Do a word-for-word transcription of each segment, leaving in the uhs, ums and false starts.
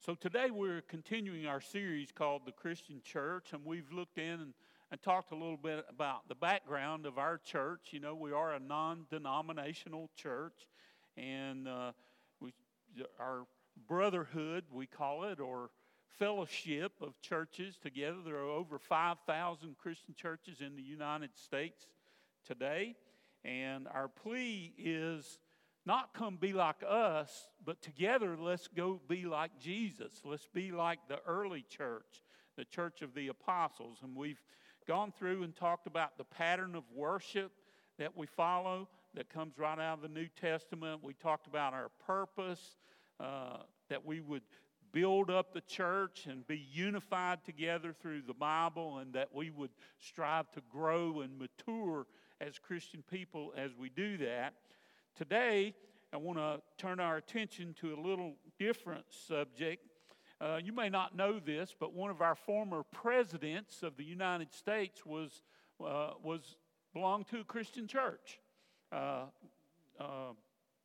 So today we're continuing our series called The Christian Church, and we've looked in and, and talked a little bit about the background of our church. You know, we are a non-denominational church, and uh, we, our brotherhood, we call it, or fellowship of churches together. There are over five thousand Christian churches in the United States today, and our plea is not come be like us, but together let's go be like Jesus. Let's be like the early church, the church of the apostles. And we've gone through and talked about the pattern of worship that we follow that comes right out of the New Testament. We talked about our purpose, uh, that we would build up the church and be unified together through the Bible, and that we would strive to grow and mature as Christian people as we do that. Today, I want to turn our attention to a little different subject. Uh, you may not know this, but one of our former presidents of the United States was uh, was belonged to a Christian church. Uh, uh,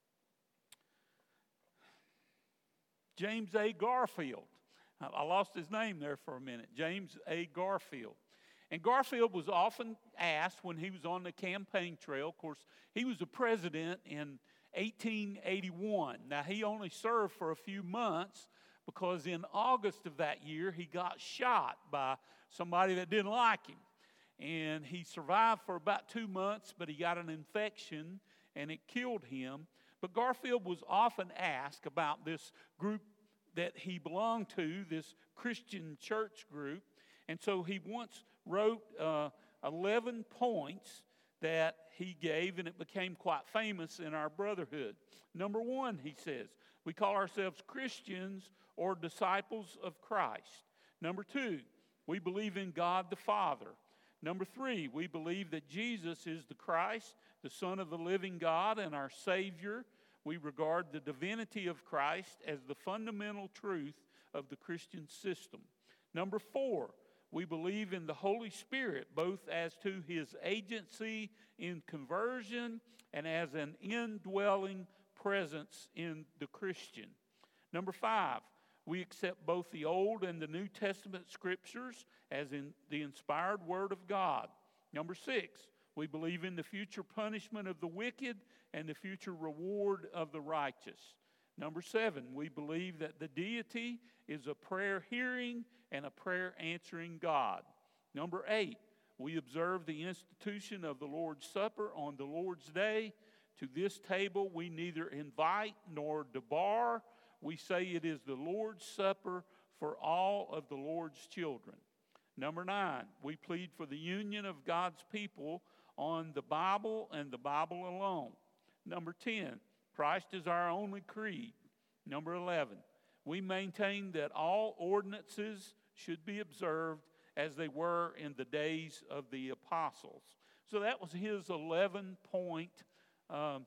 James A. Garfield. I lost his name there for a minute. James A. Garfield. And Garfield was often asked when he was on the campaign trail. Of course, he was a president in eighteen eighty-one. Now, he only served for a few months because in August of that year, he got shot by somebody that didn't like him. And he survived for about two months, but he got an infection and it killed him. But Garfield was often asked about this group that he belonged to, this Christian church group. And so he once wrote uh, eleven points that he gave, and it became quite famous in our brotherhood. Number one, he says, we call ourselves Christians or disciples of Christ. Number two, we believe in God the Father. Number three, we believe that Jesus is the Christ, the Son of the living God, and our Savior. We regard the divinity of Christ as the fundamental truth of the Christian system. Number four, we believe in the Holy Spirit, both as to his agency in conversion and as an indwelling presence in the Christian. Number five, we accept both the Old and the New Testament scriptures as in the inspired Word of God. Number six, we believe in the future punishment of the wicked and the future reward of the righteous. Number seven, we believe that the deity is a prayer hearing and a prayer answering God. Number eight, we observe the institution of the Lord's Supper on the Lord's Day. To this table we neither invite nor debar. We say it is the Lord's Supper for all of the Lord's children. Number nine, we plead for the union of God's people on the Bible and the Bible alone. Number ten, Christ is our only creed. Number eleven, we maintain that all ordinances should be observed as they were in the days of the apostles. So that was his eleven-point um,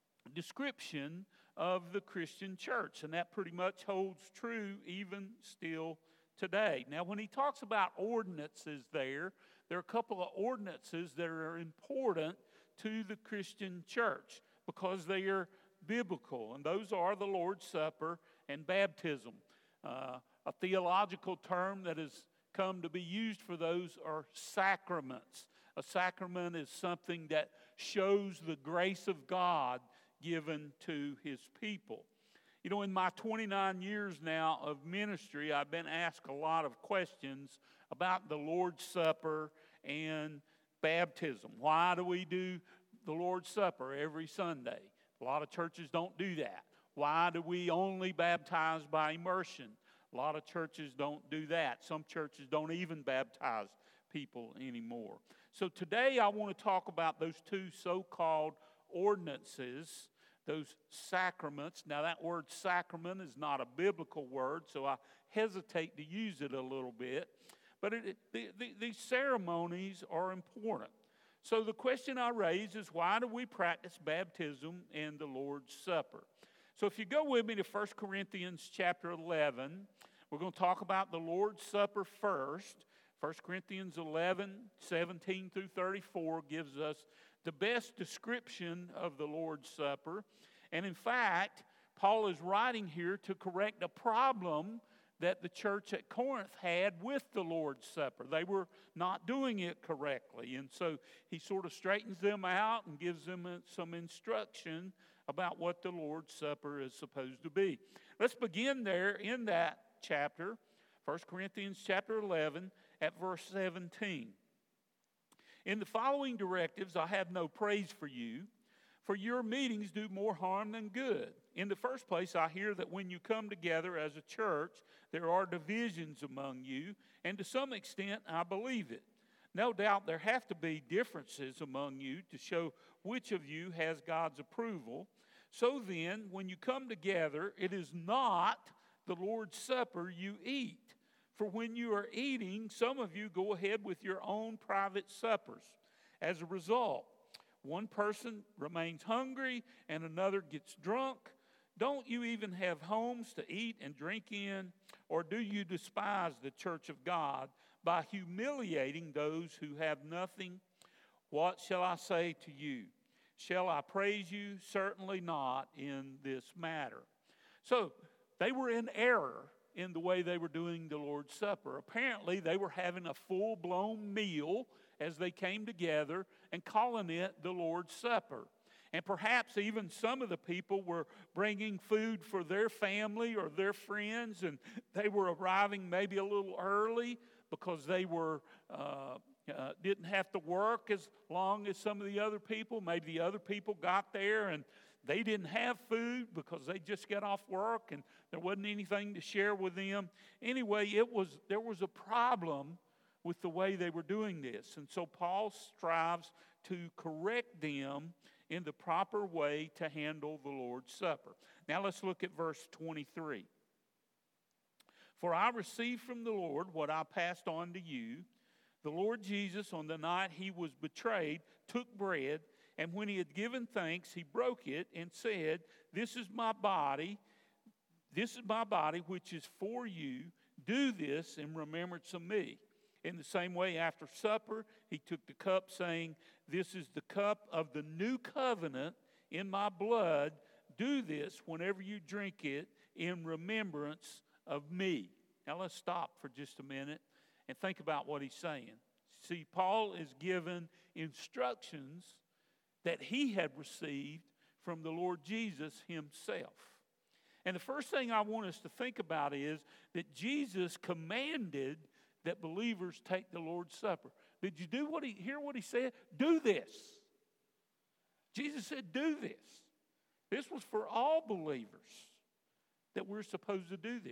description of the Christian church, and that pretty much holds true even still today. Now, when he talks about ordinances there, there are a couple of ordinances that are important to the Christian church because they are biblical, and those are the Lord's Supper and baptism. Uh, a theological term that has come to be used for those are sacraments. A sacrament is something that shows the grace of God given to his people. You know, in my twenty-nine years now of ministry, I've been asked a lot of questions about the Lord's Supper and baptism. Why do we do the Lord's Supper every Sunday? A lot of churches don't do that. Why do we only baptize by immersion? A lot of churches don't do that. Some churches don't even baptize people anymore. So today I want to talk about those two so-called ordinances, those sacraments. Now that word sacrament is not a biblical word, so I hesitate to use it a little bit. But it, the, the, these ceremonies are important. So the question I raise is, why do we practice baptism and the Lord's Supper? So if you go with me to First Corinthians chapter eleven, we're going to talk about the Lord's Supper first. First Corinthians eleven, seventeen through thirty-four gives us the best description of the Lord's Supper. And in fact, Paul is writing here to correct a problem that the church at Corinth had with the Lord's Supper. They were not doing it correctly. And so he sort of straightens them out and gives them some instruction about what the Lord's Supper is supposed to be. Let's begin there in that chapter, First Corinthians chapter eleven at verse seventeen. In the following directives, I have no praise for you, for your meetings do more harm than good. In the first place, I hear that when you come together as a church, there are divisions among you, and to some extent, I believe it. No doubt there have to be differences among you to show which of you has God's approval. So then, when you come together, it is not the Lord's Supper you eat. For when you are eating, some of you go ahead with your own private suppers. As a result, one person remains hungry and another gets drunk. Don't you even have homes to eat and drink in? Or do you despise the church of God by humiliating those who have nothing? What shall I say to you? Shall I praise you? Certainly not in this matter. So they were in error in the way they were doing the Lord's Supper. Apparently, they were having a full-blown meal as they came together and calling it the Lord's Supper. And perhaps even some of the people were bringing food for their family or their friends, and they were arriving maybe a little early because they were uh, uh, didn't have to work as long as some of the other people. Maybe the other people got there and they didn't have food because they just got off work and there wasn't anything to share with them. Anyway, it was there was a problem with the way they were doing this. And so Paul strives to correct them in the proper way to handle the Lord's Supper. Now let's look at verse twenty-three. For I received from the Lord what I passed on to you. The Lord Jesus, on the night he was betrayed, took bread, and when he had given thanks, he broke it and said, This is my body, this is my body which is for you. Do this in remembrance of me. In the same way, after supper, he took the cup, saying, This is the cup of the new covenant in my blood. Do this whenever you drink it in remembrance of me. Now let's stop for just a minute and think about what he's saying. See, Paul is given instructions that he had received from the Lord Jesus himself. And the first thing I want us to think about is that Jesus commanded that believers take the Lord's Supper. Did you do what he hear what he said? Do this. Jesus said, do this. This was for all believers that we're supposed to do this.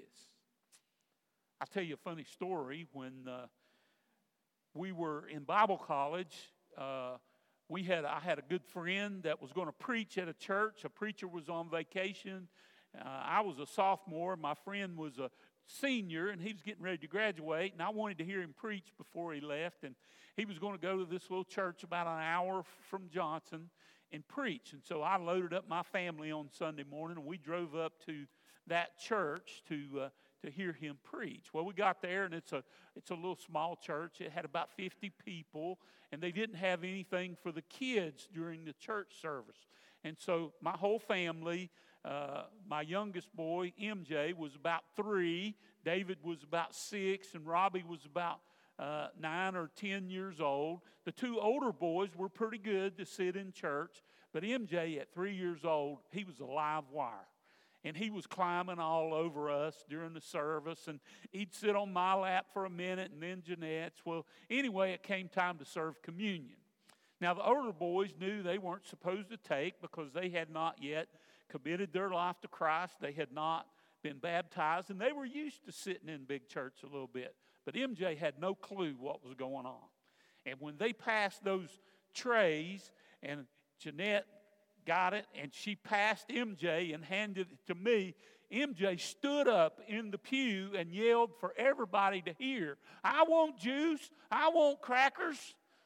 I'll tell you a funny story. When uh, we were in Bible college, uh, we had I had a good friend that was going to preach at a church. A preacher was on vacation. Uh, I was a sophomore. My friend was a senior, and he was getting ready to graduate, and I wanted to hear him preach before he left. And he was going to go to this little church about an hour from Johnson and preach. And so I loaded up my family on Sunday morning, and we drove up to that church to uh, to hear him preach. Well, we got there, and it's a it's a little small church. It had about fifty people, and they didn't have anything for the kids during the church service. And so my whole family, uh, my youngest boy, M J, was about three. David was about six, and Robbie was about uh, nine or ten years old. The two older boys were pretty good to sit in church, but M J, at three years old, he was a live wire. And he was climbing all over us during the service. And he'd sit on my lap for a minute and then Jeanette's. Well, anyway, it came time to serve communion. Now, the older boys knew they weren't supposed to take because they had not yet committed their life to Christ. They had not been baptized. And they were used to sitting in big church a little bit. But M J had no clue what was going on. And when they passed those trays and Jeanette got it, and she passed M J and handed it to me, M J stood up in the pew and yelled for everybody to hear, I want juice, I want crackers.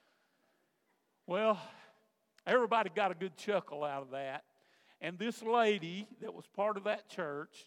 Well, everybody got a good chuckle out of that. And this lady that was part of that church,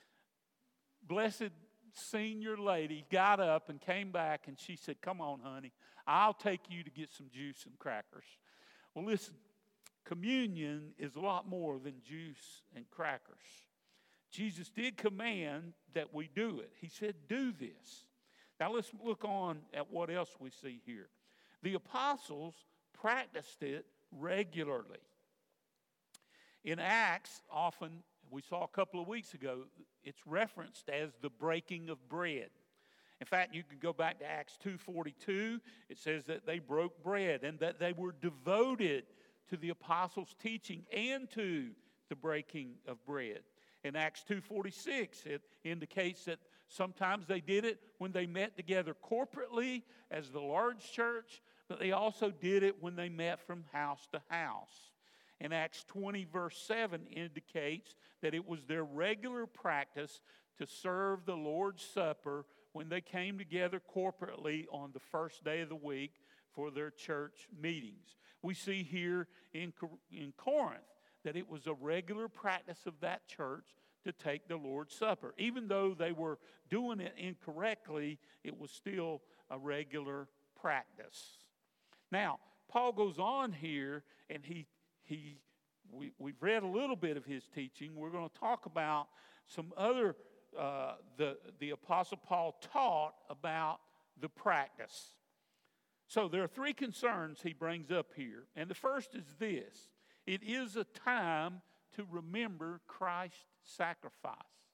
blessed senior lady, got up and came back and she said, come on, honey, I'll take you to get some juice and crackers. Well, listen, communion is a lot more than juice and crackers. Jesus did command that we do it. He said, do this. Now let's look on at what else we see here. The apostles practiced it regularly. In Acts, often, we saw a couple of weeks ago, it's referenced as the breaking of bread. In fact, you can go back to Acts two forty-two. It says that they broke bread and that they were devoted to the apostles' teaching and to the breaking of bread. In Acts two forty-six, it indicates that sometimes they did it when they met together corporately as the large church, but they also did it when they met from house to house. In Acts twenty, verse seven, indicates that it was their regular practice to serve the Lord's Supper when they came together corporately on the first day of the week for their church meetings. We see here in, in Corinth that it was a regular practice of that church to take the Lord's Supper. Even though they were doing it incorrectly, it was still a regular practice. Now, Paul goes on here, and he he we, we've read a little bit of his teaching. We're going to talk about some other, uh, the, the Apostle Paul taught about the practice. So there are three concerns he brings up here. And the first is this: it is a time to remember Christ's sacrifice.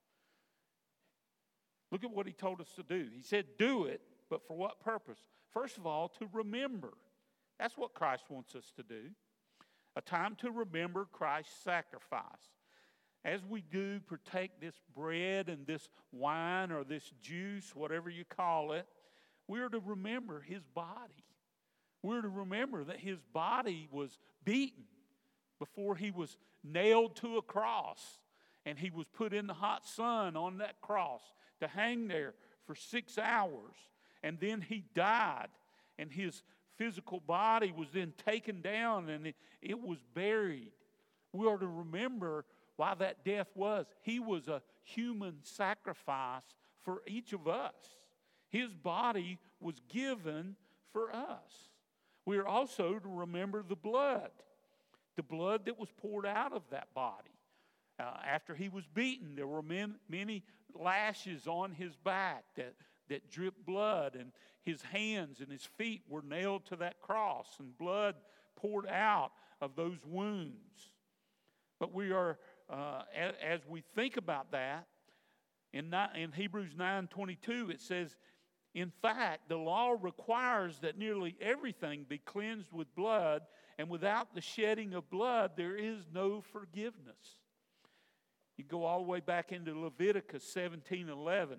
Look at what he told us to do. He said, do it, but for what purpose? First of all, to remember. That's what Christ wants us to do. A time to remember Christ's sacrifice. As we do partake this bread and this wine or this juice, whatever you call it, we are to remember his body. We're to remember that his body was beaten before he was nailed to a cross, and he was put in the hot sun on that cross to hang there for six hours. And then he died, and his physical body was then taken down, and it, it was buried. We are to remember why that death was. He was a human sacrifice for each of us. His body was given for us. We are also to remember the blood, the blood that was poured out of that body. Uh, after he was beaten, there were men, many lashes on his back that, that dripped blood, and his hands and his feet were nailed to that cross, and blood poured out of those wounds. But we are, uh, as, as we think about that, in, in Hebrews nine twenty-two, it says, in fact, the law requires that nearly everything be cleansed with blood, and without the shedding of blood, there is no forgiveness. You go all the way back into Leviticus seventeen eleven.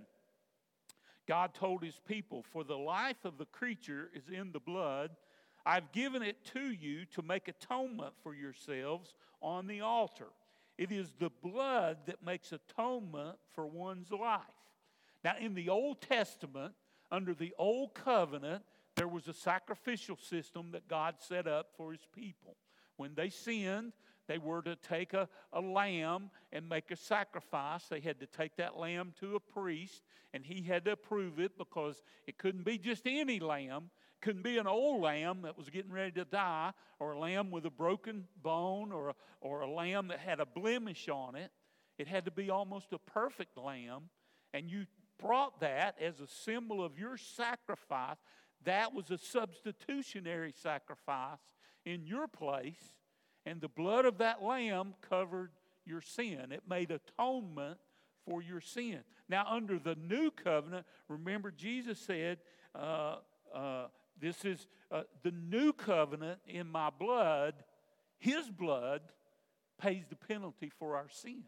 God told his people, for the life of the creature is in the blood. I've given it to you to make atonement for yourselves on the altar. It is the blood that makes atonement for one's life. Now, in the Old Testament, under the Old Covenant, there was a sacrificial system that God set up for his people. When they sinned, they were to take a, a lamb and make a sacrifice. They had to take that lamb to a priest, and he had to approve it, because it couldn't be just any lamb. It couldn't be an old lamb that was getting ready to die, or a lamb with a broken bone, or a, or a lamb that had a blemish on it. It had to be almost a perfect lamb, and you brought that as a symbol of your sacrifice. That was a substitutionary sacrifice in your place, and the blood of that lamb covered your sin. It made atonement for your sin. Now, under the new covenant, remember Jesus said, uh, uh, this is uh, the new covenant in my blood. His blood pays the penalty for our sin.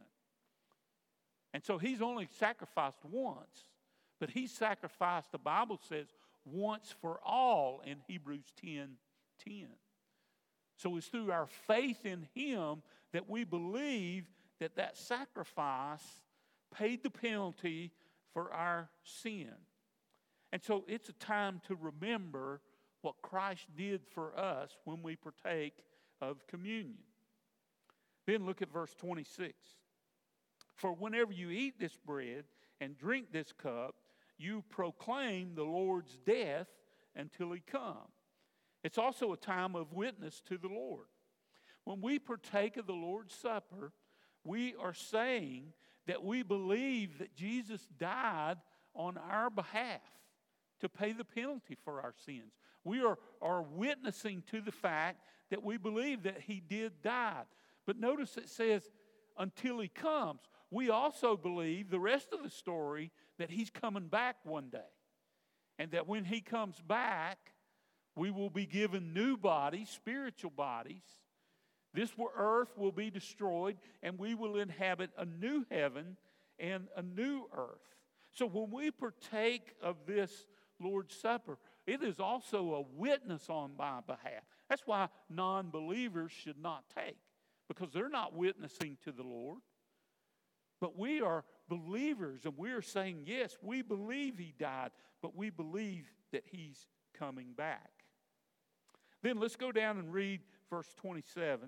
And so he's only sacrificed once, but he sacrificed, the Bible says, once for all in Hebrews ten ten. So it's through our faith in him that we believe that that sacrifice paid the penalty for our sin. And so it's a time to remember what Christ did for us when we partake of communion. Then look at verse twenty-six. For whenever you eat this bread and drink this cup, you proclaim the Lord's death until he come. It's also a time of witness to the Lord. When we partake of the Lord's Supper, we are saying that we believe that Jesus died on our behalf to pay the penalty for our sins. We are, are witnessing to the fact that we believe that he did die. But notice it says, until he comes. We also believe the rest of the story that he's coming back one day. And that when he comes back, we will be given new bodies, spiritual bodies. This earth will be destroyed, and we will inhabit a new heaven and a new earth. So when we partake of this Lord's Supper, it is also a witness on my behalf. That's why non-believers should not take, because they're not witnessing to the Lord. But we are believers, and we are saying, yes, we believe he died, but we believe that he's coming back. Then let's go down and read verse twenty-seven.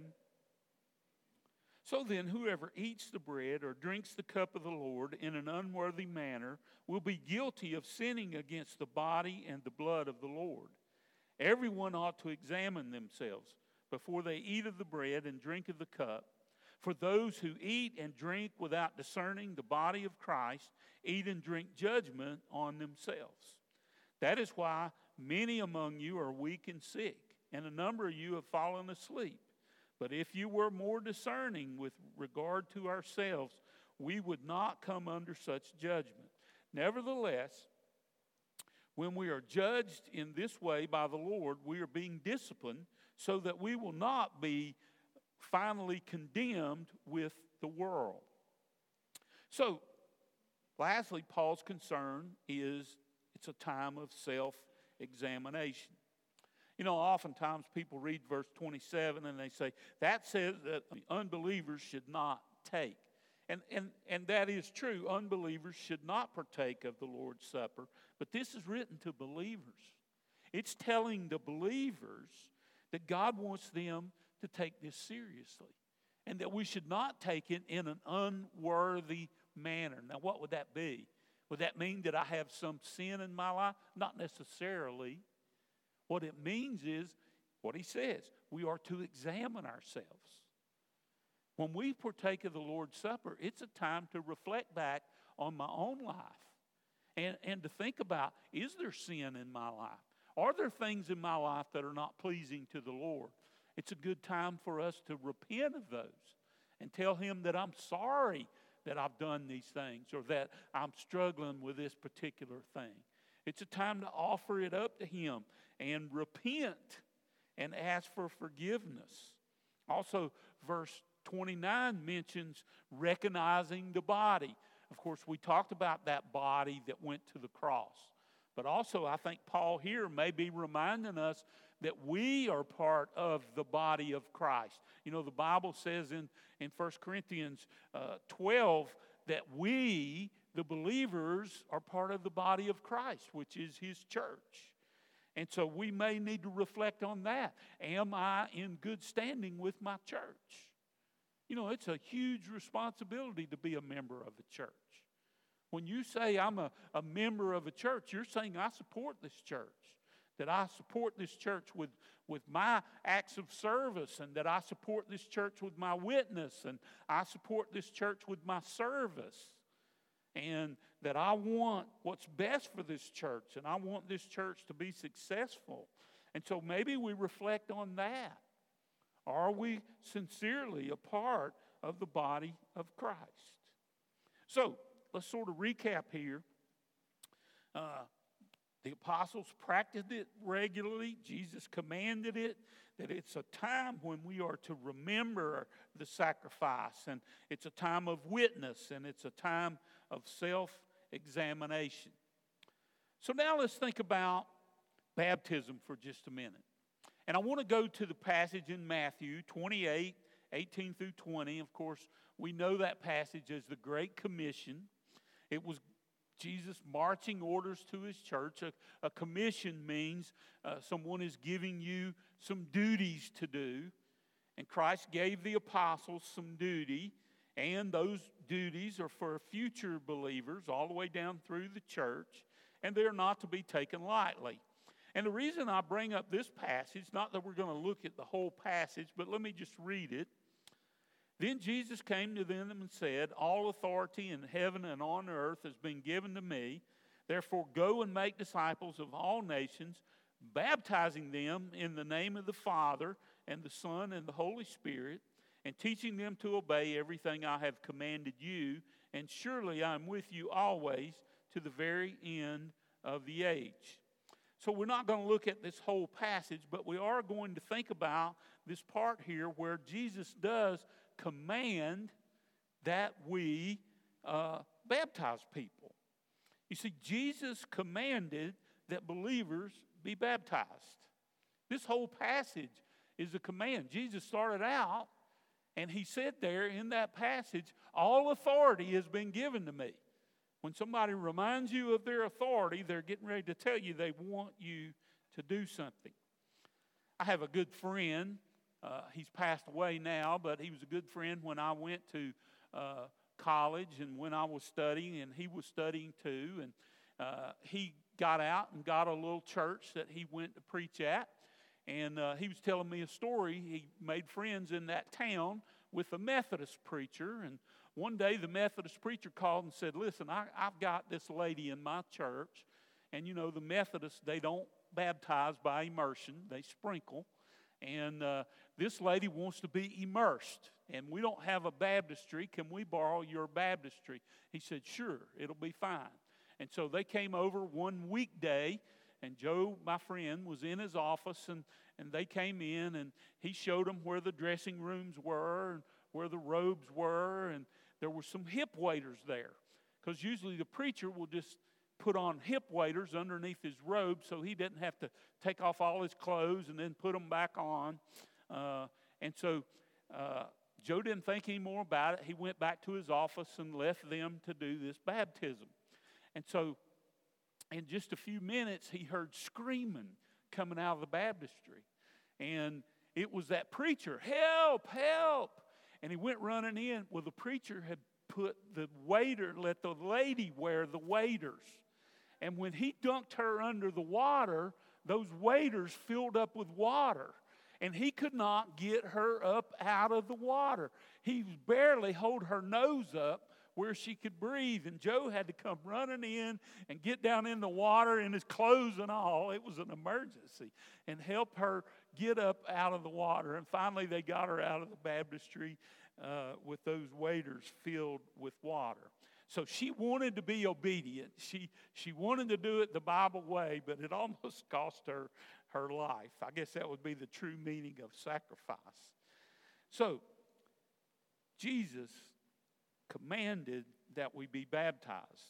So then, whoever eats the bread or drinks the cup of the Lord in an unworthy manner will be guilty of sinning against the body and the blood of the Lord. Everyone ought to examine themselves before they eat of the bread and drink of the cup. For those who eat and drink without discerning the body of Christ eat and drink judgment on themselves. That is why many among you are weak and sick, and a number of you have fallen asleep. But if you were more discerning with regard to ourselves, we would not come under such judgment. Nevertheless, when we are judged in this way by the Lord, we are being disciplined so that we will not be finally condemned with the world. So, lastly, Paul's concern is it's a time of self-examination. You know, oftentimes people read verse twenty-seven and they say, that says that unbelievers should not take. And, and, and that is true. Unbelievers should not partake of the Lord's Supper. But this is written to believers. It's telling the believers that God wants them to take this seriously. And that we should not take it in an unworthy manner. Now, what would that be? Would that mean that I have some sin in my life? Not necessarily. What it means is what he says. We are to examine ourselves. When we partake of the Lord's Supper, it's a time to reflect back on my own life and, and to think about, is there sin in my life? Are there things in my life that are not pleasing to the Lord? It's a good time for us to repent of those and tell him that I'm sorry that I've done these things or that I'm struggling with this particular thing. It's a time to offer it up to him and repent and ask for forgiveness. Also, verse twenty-nine mentions recognizing the body. Of course, we talked about that body that went to the cross. But also, I think Paul here may be reminding us that we are part of the body of Christ. You know, the Bible says in, in First Corinthians uh, twelve that we, the believers, are part of the body of Christ, which is his church. And so we may need to reflect on that. Am I in good standing with my church? You know, it's a huge responsibility to be a member of a church. When you say I'm a, a member of a church, you're saying I support this church. That I support this church with, with my acts of service, and that I support this church with my witness, and I support this church with my service. And that I want what's best for this church, and I want this church to be successful. And so maybe we reflect on that. Are we sincerely a part of the body of Christ? So, let's sort of recap here. Uh, the apostles practiced it regularly. Jesus commanded it, that it's a time when we are to remember the sacrifice, and it's a time of witness, and it's a time of self-examination. So now let's think about baptism for just a minute. And I want to go to the passage in Matthew twenty-eight, eighteen through twenty. Of course, we know that passage as the Great Commission. It was Jesus marching orders to his church. A, a commission means uh, someone is giving you some duties to do. And Christ gave the apostles some duty. And those duties are for future believers all the way down through the church. And they're not to be taken lightly. And the reason I bring up this passage, not that we're going to look at the whole passage, but let me just read it. Then Jesus came to them and said, all authority in heaven and on earth has been given to me. Therefore, go and make disciples of all nations, baptizing them in the name of the Father and the Son and the Holy Spirit, and teaching them to obey everything I have commanded you. And surely I am with you always to the very end of the age. So we're not going to look at this whole passage, but we are going to think about this part here where Jesus does command that we uh, baptize people. You see, Jesus commanded that believers be baptized. This whole passage is a command. Jesus started out and he said there in that passage, all authority has been given to me. When somebody reminds you of their authority, they're getting ready to tell you they want you to do something. I have a good friend. Uh, he's passed away now, but he was a good friend when I went to uh, college and when I was studying, and he was studying too. And uh, he got out and got a little church that he went to preach at. And uh, he was telling me a story. He made friends in that town with a Methodist preacher. And one day the Methodist preacher called and said, listen, I, I've got this lady in my church. And, you know, the Methodists, they don't baptize by immersion. They sprinkle. And uh, this lady wants to be immersed. And we don't have a baptistry. Can we borrow your baptistry? He said, sure, it'll be fine. And so they came over one weekday. And Joe, my friend, was in his office, and, and they came in, and he showed them where the dressing rooms were and where the robes were, and there were some hip waders there. Because usually the preacher will just put on hip waders underneath his robe so he didn't have to take off all his clothes and then put them back on. Uh, and so uh, Joe didn't think any more about it. He went back to his office and left them to do this baptism. And so in just a few minutes, he heard screaming coming out of the baptistry. And it was that preacher, help, help. And he went running in. Well, the preacher had put the waiter, let the lady wear the waders. And when he dunked her under the water, those waders filled up with water. And he could not get her up out of the water. He barely held her nose up where she could breathe. And Joe had to come running in and get down in the water in his clothes and all. It was an emergency. And help her get up out of the water. And finally they got her out of the baptistry uh, with those waders filled with water. So she wanted to be obedient. She, she wanted to do it the Bible way, but it almost cost her her life. I guess that would be the true meaning of sacrifice. So Jesus commanded that we be baptized.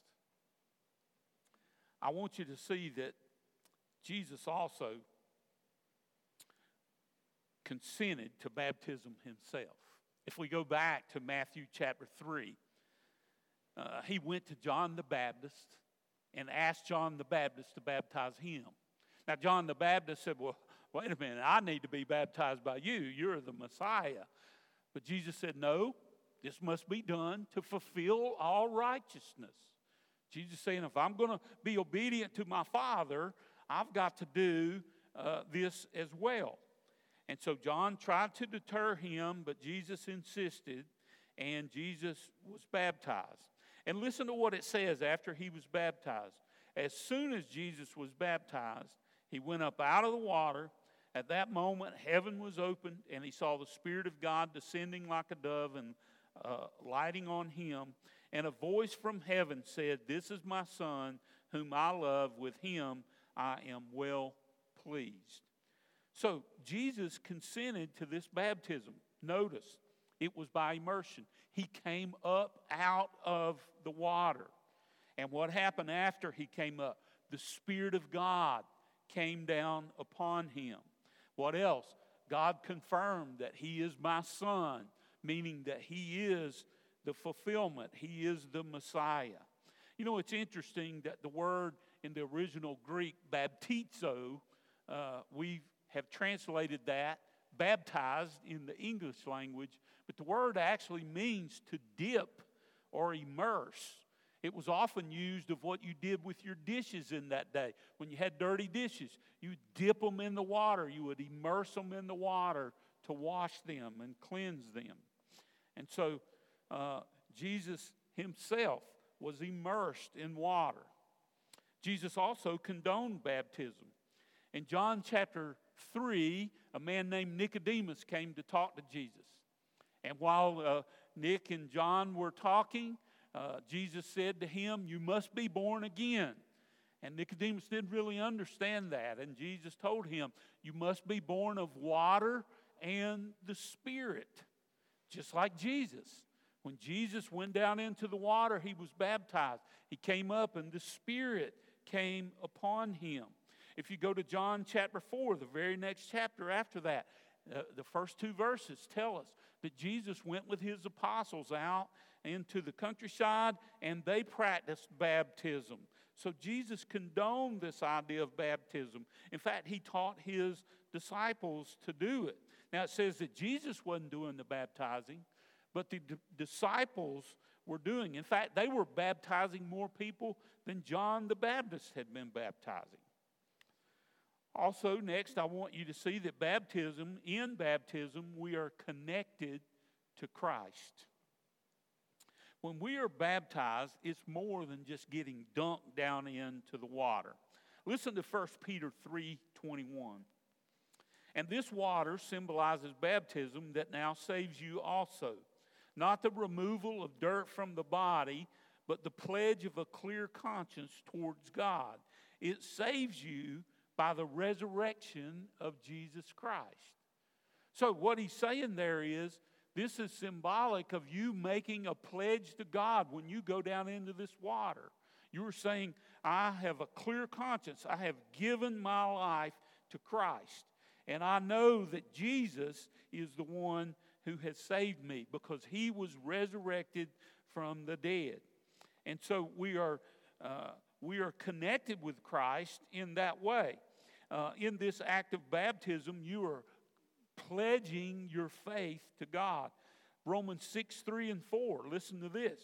I want you to see that Jesus also consented to baptism himself. If we go back to Matthew chapter three, uh, he went to John the Baptist and asked John the Baptist to baptize him. Now John the Baptist said, well, wait a minute, I need to be baptized by you. You're the Messiah. But Jesus said, no, this must be done to fulfill all righteousness. Jesus saying, if I'm going to be obedient to my Father, I've got to do uh, this as well. And so John tried to deter him, but Jesus insisted, and Jesus was baptized. And listen to what it says after he was baptized. As soon as Jesus was baptized, he went up out of the water. At that moment, heaven was opened, and he saw the Spirit of God descending like a dove and uh, lighting on him. And a voice from heaven said, this is my Son, whom I love. With him I am well pleased. So Jesus consented to this baptism. Notice, it was by immersion. He came up out of the water. And what happened after he came up? The Spirit of God came down upon him. What else? God confirmed that he is my Son, meaning that he is the fulfillment. He is the Messiah. You know, it's interesting that the word in the original Greek, baptizo, uh, we have translated that, baptized in the English language, but the word actually means to dip or immerse. It was often used of what you did with your dishes in that day. When you had dirty dishes, you would dip them in the water. You would immerse them in the water to wash them and cleanse them. And so uh, Jesus himself was immersed in water. Jesus also condoned baptism. In John chapter three, a man named Nicodemus came to talk to Jesus. And while uh, Nick and John were talking, uh, Jesus said to him, "You must be born again." And Nicodemus didn't really understand that. And Jesus told him, "You must be born of water and the Spirit." Just like Jesus. When Jesus went down into the water, he was baptized. He came up and the Spirit came upon him. If you go to John chapter four, the very next chapter after that, uh, the first two verses tell us that Jesus went with his apostles out into the countryside and they practiced baptism. So Jesus condoned this idea of baptism. In fact, he taught his disciples to do it. Now it says that Jesus wasn't doing the baptizing, but the d- disciples were doing. In fact, they were baptizing more people than John the Baptist had been baptizing. Also, next, I want you to see that baptism, in baptism, we are connected to Christ. When we are baptized, it's more than just getting dunked down into the water. Listen to First Peter three twenty-one. "And this water symbolizes baptism that now saves you also. Not the removal of dirt from the body, but the pledge of a clear conscience towards God. It saves you by the resurrection of Jesus Christ." So what he's saying there is, this is symbolic of you making a pledge to God when you go down into this water. You're saying, "I have a clear conscience. I have given my life to Christ. And I know that Jesus is the one who has saved me because he was resurrected from the dead." And so we are uh, we are connected with Christ in that way. Uh, in this act of baptism, you are pledging your faith to God. Romans six, three and four, listen to this.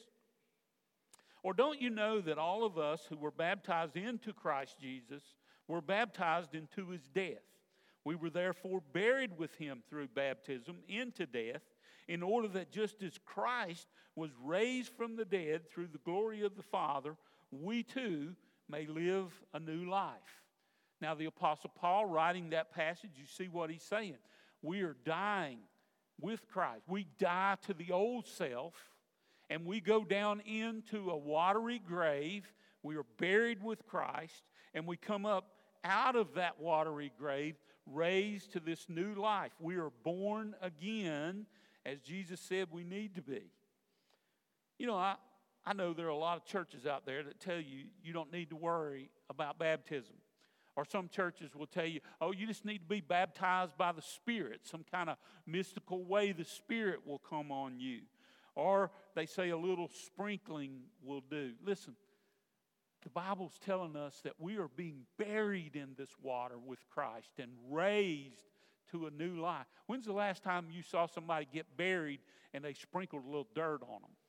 "Or don't you know that all of us who were baptized into Christ Jesus were baptized into his death? We were therefore buried with him through baptism into death, in order that just as Christ was raised from the dead through the glory of the Father, we too may live a new life." Now the Apostle Paul, writing that passage, you see what he's saying. We are dying with Christ. We die to the old self, and we go down into a watery grave. We are buried with Christ, and we come up out of that watery grave, raised to this new life. We are born again, as Jesus said we need to be. You know, I, I know there are a lot of churches out there that tell you you don't need to worry about baptism. Or some churches will tell you, oh, you just need to be baptized by the Spirit. Some kind of mystical way the Spirit will come on you. Or they say a little sprinkling will do. Listen, the Bible's telling us that we are being buried in this water with Christ and raised to a new life. When's the last time you saw somebody get buried and they sprinkled a little dirt on them?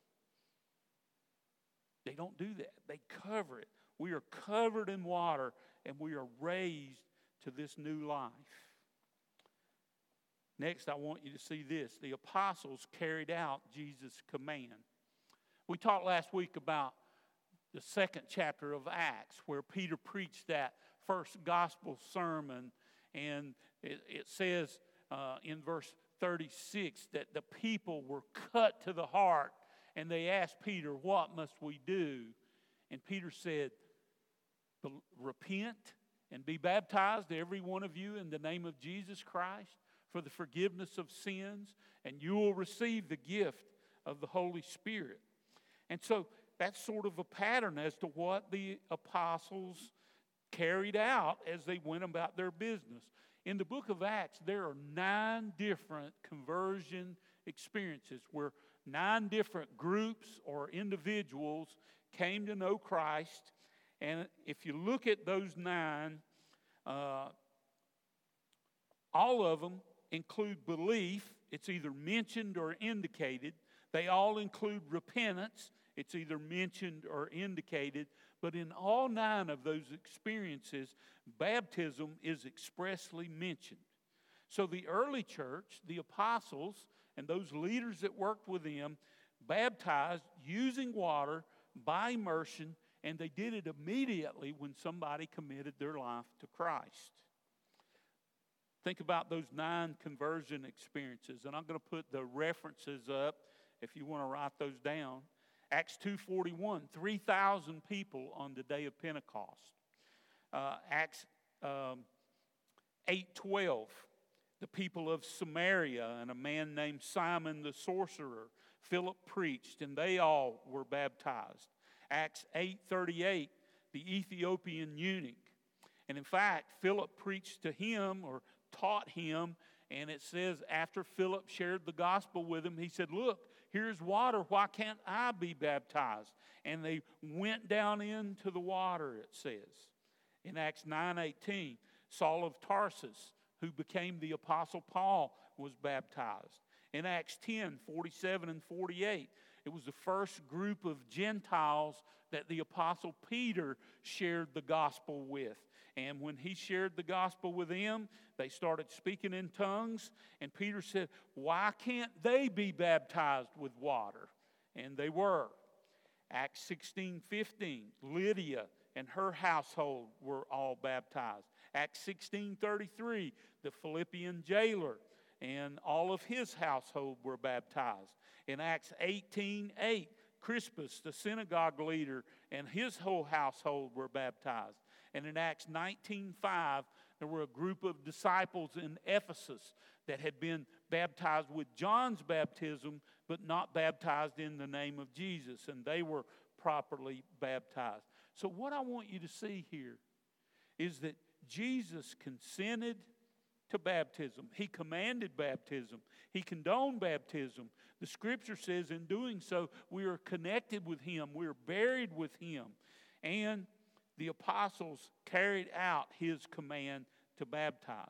They don't do that. They cover it. We are covered in water and we are raised to this new life. Next, I want you to see this. The apostles carried out Jesus' command. We talked last week about the second chapter of Acts, where Peter preached that first gospel sermon. And it, it says uh, in verse thirty-six that the people were cut to the heart. And they asked Peter, "What must we do?" And Peter said, "Repent and be baptized, every one of you, in the name of Jesus Christ for the forgiveness of sins, and you will receive the gift of the Holy Spirit." And so that's sort of a pattern as to what the apostles carried out as they went about their business. In the book of Acts, there are nine different conversion experiences where nine different groups or individuals came to know Christ. And if you look at those nine, uh, all of them include belief. It's either mentioned or indicated. They all include repentance. It's either mentioned or indicated. But in all nine of those experiences, baptism is expressly mentioned. So the early church, the apostles, and those leaders that worked with him baptized using water by immersion, and they did it immediately when somebody committed their life to Christ. Think about those nine conversion experiences, and I'm going to put the references up if you want to write those down. Acts two forty-one, three thousand people on the day of Pentecost. Uh, Acts um, eight twelve, the people of Samaria and a man named Simon the sorcerer. Philip preached, and they all were baptized. Acts eight thirty-eight, the Ethiopian eunuch. And in fact, Philip preached to him or taught him, and it says after Philip shared the gospel with him, he said, look, here's water, why can't I be baptized? And they went down into the water, it says. In Acts nine eighteen, Saul of Tarsus, who became the Apostle Paul, was baptized. In Acts ten forty-seven and forty-eight, it was the first group of Gentiles that the Apostle Peter shared the gospel with. And when he shared the gospel with them, they started speaking in tongues. And Peter said, why can't they be baptized with water? And they were. Acts sixteen fifteen, Lydia and her household were all baptized. Acts sixteen thirty-three, the Philippian jailer and all of his household were baptized. In Acts eighteen eight, Crispus, the synagogue leader, and his whole household were baptized. And in Acts nineteen five, there were a group of disciples in Ephesus that had been baptized with John's baptism, but not baptized in the name of Jesus, and they were properly baptized. So what I want you to see here is that Jesus consented to baptism. He commanded baptism. He condoned baptism. The scripture says in doing so, we are connected with him. We are buried with him. And the apostles carried out his command to baptize.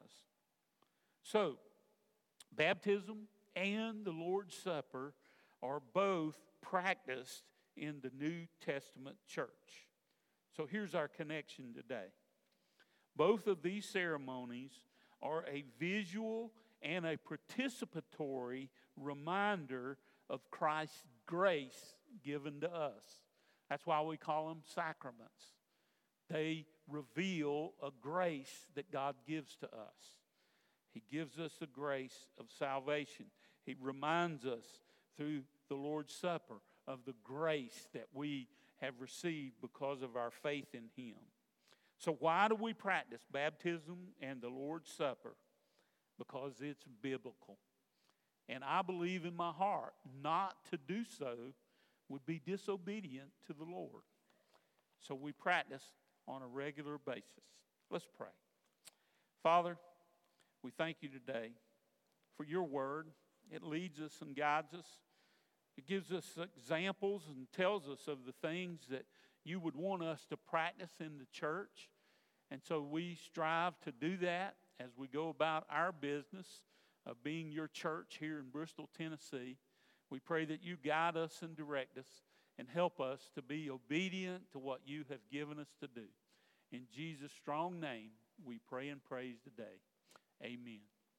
So, baptism and the Lord's Supper are both practiced in the New Testament church. So here's our connection today. Both of these ceremonies are a visual and a participatory reminder of Christ's grace given to us. That's why we call them sacraments. They reveal a grace that God gives to us. He gives us the grace of salvation. He reminds us through the Lord's Supper of the grace that we have received because of our faith in him. So why do we practice baptism and the Lord's Supper? Because it's biblical. And I believe in my heart not to do so would be disobedient to the Lord. So we practice on a regular basis. Let's pray. Father, we thank you today for your word. It leads us and guides us. It gives us examples and tells us of the things that you would want us to practice in the church. And so we strive to do that as we go about our business of being your church here in Bristol, Tennessee. We pray that you guide us and direct us and help us to be obedient to what you have given us to do. In Jesus' strong name, we pray and praise today. Amen.